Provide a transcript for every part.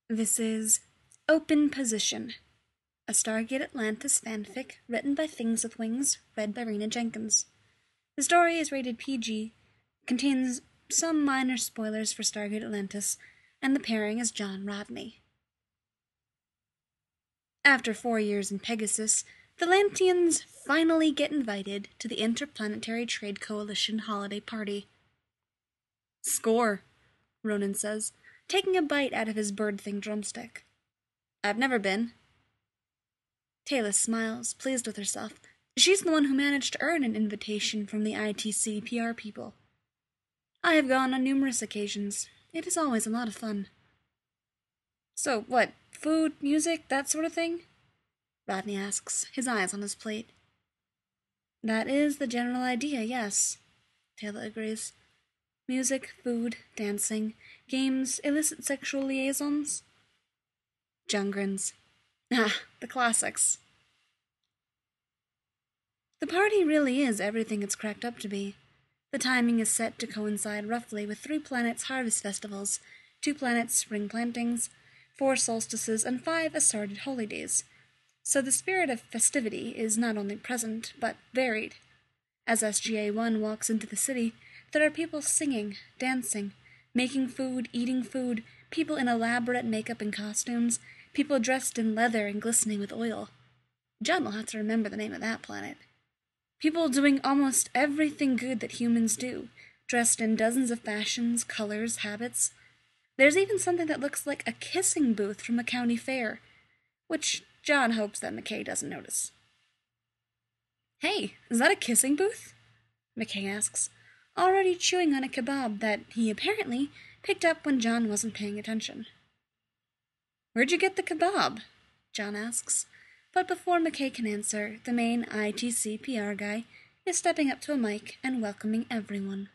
This is Open Position, a Stargate Atlantis fanfic written by Things with Wings, read by Rena Jenkins. The story is rated PG, contains some minor spoilers for Stargate Atlantis, and the pairing is John Rodney. After 4 years in Pegasus, the Lanteans finally get invited to the Interplanetary Trade Coalition holiday party. "Score," Ronan says, taking a bite out of his bird-thing drumstick. "I've never been." Taylor smiles, pleased with herself. She's the one who managed to earn an invitation from the ITC PR people. "I have gone on numerous occasions. It is always a lot of fun." "So what, food, music, that sort of thing?" Rodney asks, his eyes on his plate. "That is the general idea, yes," Taylor agrees. "Music, food, dancing, games, illicit sexual liaisons." John grins. "Ah, the classics." The party really is everything it's cracked up to be. The timing is set to coincide roughly with 3 planets' harvest festivals, 2 planets' spring plantings, 4 solstices, and 5 assorted holy days. So the spirit of festivity is not only present, but varied. As SGA-1 walks into the city, there are people singing, dancing, making food, eating food, people in elaborate makeup and costumes, people dressed in leather and glistening with oil. John will have to remember the name of that planet. People doing almost everything good that humans do, dressed in dozens of fashions, colors, habits. There's even something that looks like a kissing booth from a county fair, which John hopes that McKay doesn't notice. "Hey, is that a kissing booth?" McKay asks, already chewing on a kebab that he apparently picked up when John wasn't paying attention. "Where'd you get the kebab?" John asks, but before McKay can answer, the main ITC PR guy is stepping up to a mic and welcoming everyone.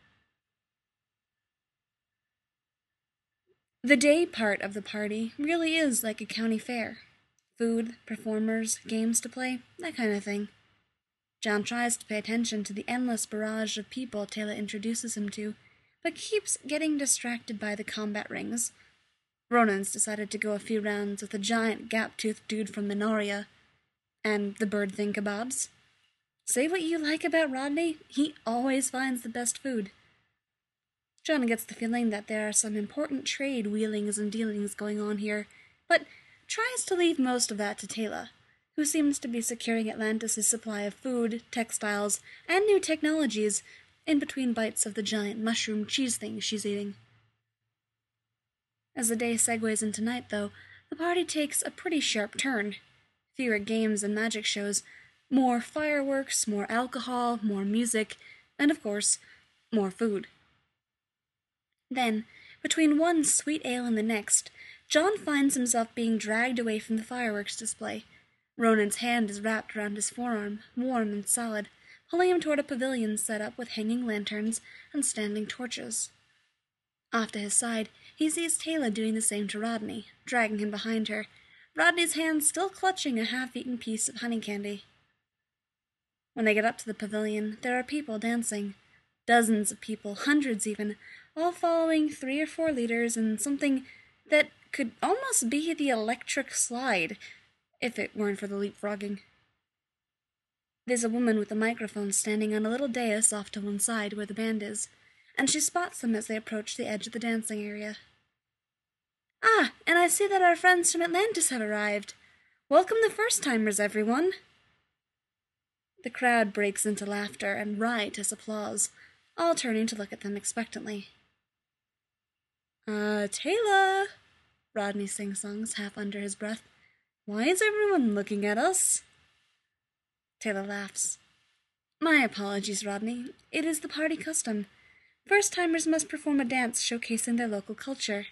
The day part of the party really is like a county fair. Food, performers, games to play, that kind of thing. John tries to pay attention to the endless barrage of people Taylor introduces him to, but keeps getting distracted by the combat rings. Ronan's decided to go a few rounds with a giant gap-toothed dude from Minoria, and the bird-thing kebabs. Say what you like about Rodney, he always finds the best food. John gets the feeling that there are some important trade wheelings and dealings going on here, but tries to leave most of that to Taylor, who seems to be securing Atlantis' supply of food, textiles, and new technologies in between bites of the giant mushroom cheese thing she's eating. As the day segues into night, though, the party takes a pretty sharp turn. Fewer games and magic shows, more fireworks, more alcohol, more music, and of course, more food. Then, between one sweet ale and the next, John finds himself being dragged away from the fireworks display. Ronan's hand is wrapped around his forearm, warm and solid, pulling him toward a pavilion set up with hanging lanterns and standing torches. Off to his side, he sees Taylor doing the same to Rodney, dragging him behind her, Rodney's hand still clutching a half-eaten piece of honey candy. When they get up to the pavilion, there are people dancing. Dozens of people, hundreds even, all following 3 or 4 leaders in something that could almost be the electric slide, if it weren't for the leapfrogging. There's a woman with a microphone standing on a little dais off to one side where the band is, and she spots them as they approach the edge of the dancing area. "Ah, and I see that our friends from Atlantis have arrived. Welcome the first-timers, everyone." The crowd breaks into laughter and riotous applause, all turning to look at them expectantly. Taylor," Rodney sing-songs half under his breath. "Why is everyone looking at us?" Taylor laughs. "My apologies, Rodney. It is the party custom. First-timers must perform a dance showcasing their local culture."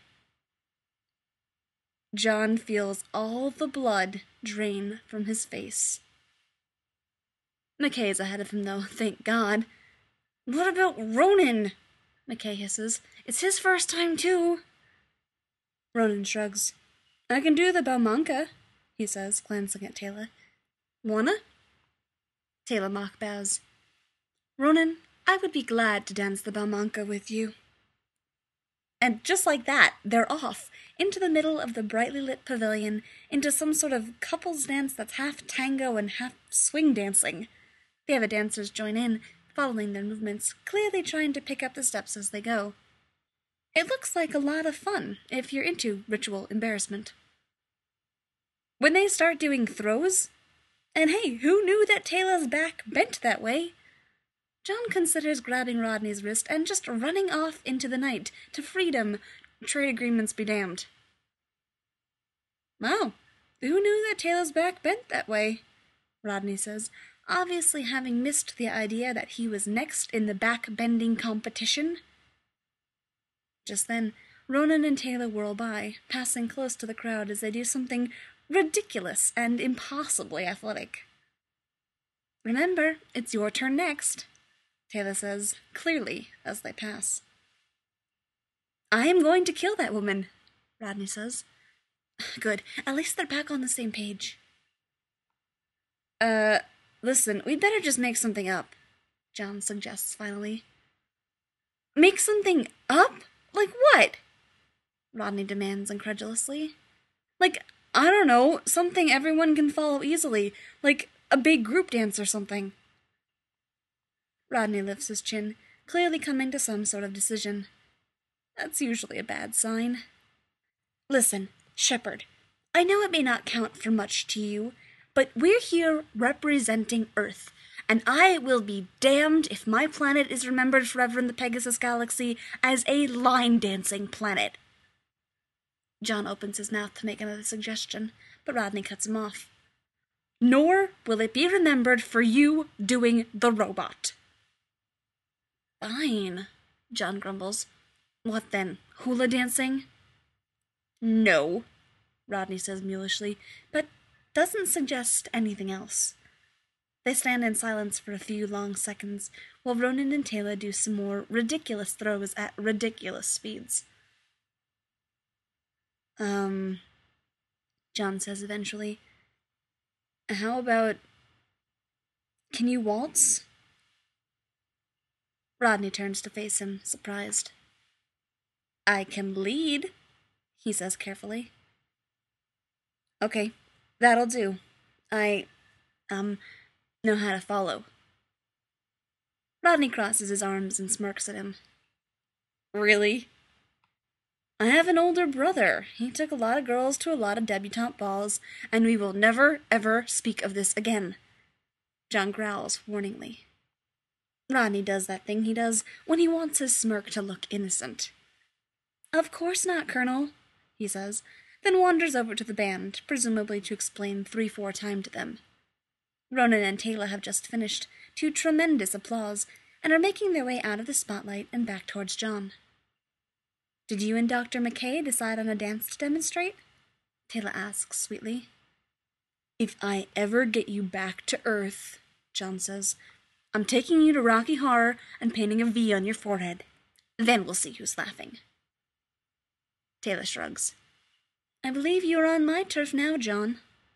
John feels all the blood drain from his face. McKay's ahead of him, though, thank God. "What about Ronan?" McKay hisses. "It's his first time, too." Ronan shrugs. "I can do the Balmanca," he says, glancing at Taylor. "Wanna?" Taylor mock bows. "Ronan, I would be glad to dance the Balmanca with you." And just like that, they're off, into the middle of the brightly lit pavilion, into some sort of couples dance that's half tango and half swing dancing. The other dancers join in, following their movements, clearly trying to pick up the steps as they go. It looks like a lot of fun if you're into ritual embarrassment. When they start doing throws, and hey, who knew that Taylor's back bent that way? John considers grabbing Rodney's wrist and just running off into the night to freedom, trade agreements be damned. Wow, who knew that Taylor's back bent that way? Rodney says, obviously having missed the idea that he was next in the back-bending competition. Just then, Ronan and Taylor whirl by, passing close to the crowd as they do something ridiculous and impossibly athletic. Remember, it's your turn next, Taylor says, clearly, as they pass. I am going to kill that woman, Rodney says. Good, at least they're back on the same page. Listen, we'd better just make something up, John suggests finally. Make something up? Like what? Rodney demands incredulously. Like, I don't know, something everyone can follow easily, like a big group dance or something. Rodney lifts his chin, clearly coming to some sort of decision. That's usually a bad sign. Listen, Shepard, I know it may not count for much to you, but we're here representing Earth, and I will be damned if my planet is remembered forever in the Pegasus Galaxy as a line-dancing planet. John opens his mouth to make another suggestion, but Rodney cuts him off. Nor will it be remembered for you doing the robot. Fine, John grumbles. What then, hula dancing? No, Rodney says mulishly, but doesn't suggest anything else. They stand in silence for a few long seconds, while Ronan and Taylor do some more ridiculous throws at ridiculous speeds. John says eventually, how about, can you waltz? Rodney turns to face him, surprised. I can lead, he says carefully. Okay, that'll do. I, know how to follow. Rodney crosses his arms and smirks at him. Really? I have an older brother. He took a lot of girls to a lot of debutante balls, and we will never, ever speak of this again. John growls warningly. Rodney does that thing he does when he wants his smirk to look innocent. Of course not, Colonel, he says, then wanders over to the band, presumably to explain 3/4 time to them. Ronan and Taylor have just finished, to tremendous applause, and are making their way out of the spotlight and back towards John. Did you and Dr. McKay decide on a dance to demonstrate? Taylor asks sweetly. If I ever get you back to Earth, John says, I'm taking you to Rocky Horror and painting a V on your forehead. Then we'll see who's laughing. Taylor shrugs. I believe you are on my turf now, John.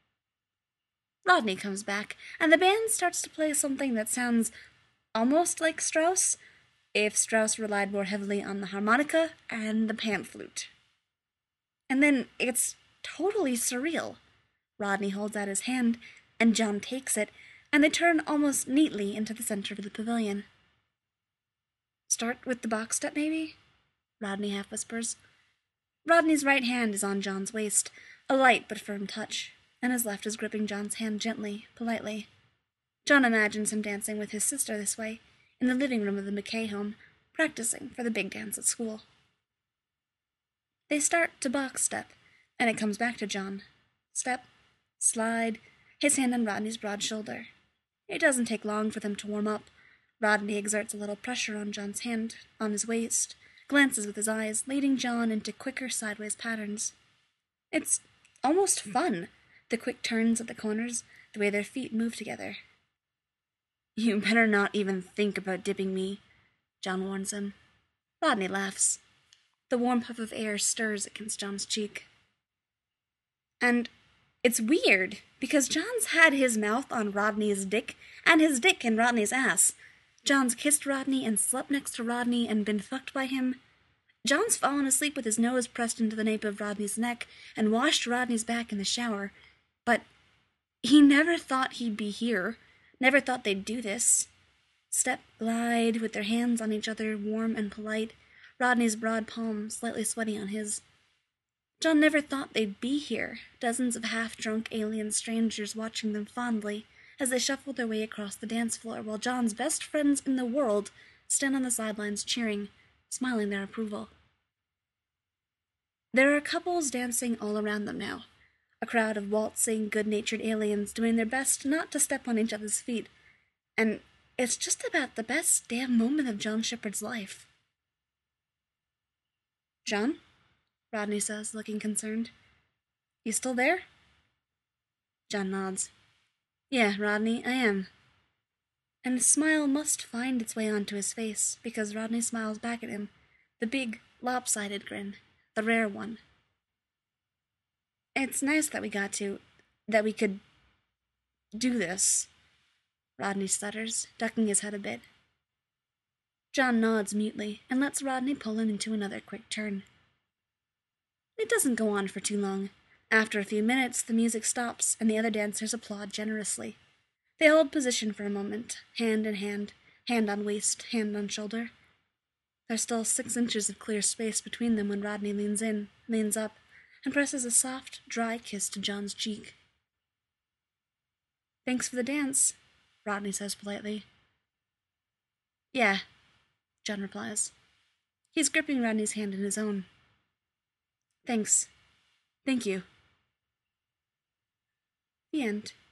Rodney comes back, and the band starts to play something that sounds almost like Strauss, if Strauss relied more heavily on the harmonica and the pan flute. And then it's totally surreal. Rodney holds out his hand, and John takes it, and they turn almost neatly into the center of the pavilion. Start with the box step, maybe? Rodney half whispers. Rodney's right hand is on John's waist, a light but firm touch, and his left is gripping John's hand gently, politely. John imagines him dancing with his sister this way, in the living room of the McKay home, practicing for the big dance at school. They start to box step, and it comes back to John. Step, slide, his hand on Rodney's broad shoulder. It doesn't take long for them to warm up. Rodney exerts a little pressure on John's hand, on his waist, glances with his eyes, leading John into quicker sideways patterns. It's almost fun, the quick turns at the corners, the way their feet move together. You better not even think about dipping me, John warns him. Rodney laughs. The warm puff of air stirs against John's cheek. And it's weird, because John's had his mouth on Rodney's dick, and his dick in Rodney's ass. John's kissed Rodney and slept next to Rodney and been fucked by him. John's fallen asleep with his nose pressed into the nape of Rodney's neck and washed Rodney's back in the shower, but he never thought he'd be here, never thought they'd do this. Step, glide, with their hands on each other, warm and polite, Rodney's broad palm slightly sweaty on his. John never thought they'd be here, dozens of half-drunk alien strangers watching them fondly as they shuffled their way across the dance floor, while John's best friends in the world stand on the sidelines cheering, smiling their approval. There are couples dancing all around them now, a crowd of waltzing, good-natured aliens doing their best not to step on each other's feet, and it's just about the best damn moment of John Shepard's life. "John?" Rodney says, looking concerned. "You still there?" John nods. "Yeah, Rodney, I am." And a smile must find its way onto his face, because Rodney smiles back at him, the big, lopsided grin, the rare one. "It's nice that we could do this," Rodney stutters, ducking his head a bit. John nods mutely and lets Rodney pull him into another quick turn. It doesn't go on for too long. After a few minutes, the music stops and the other dancers applaud generously. They hold position for a moment, hand in hand, hand on waist, hand on shoulder. There's still 6 inches of clear space between them when Rodney leans up, and presses a soft, dry kiss to John's cheek. "Thanks for the dance," Rodney says politely. "Yeah," John replies. He's gripping Rodney's hand in his own. "Thanks. Thank you." The end.